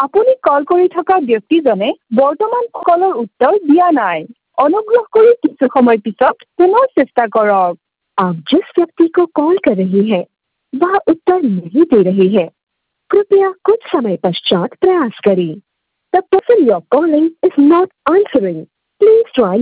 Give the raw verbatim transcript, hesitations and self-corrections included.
আপুনি কল কৰি থকা ব্যক্তিজনে বৰ্তমান কলৰ উত্তৰ দিয়া নাই। অনুগ্ৰহ কৰি কিছু সময় পিছত পুনৰ চেষ্টা কৰক। आप जिस व्यक्ति को कॉल कर रही है वह उत्तर नहीं दे रही है, कृपया कुछ समय पश्चात प्रयास करें। The person you're calling is not answering. Please try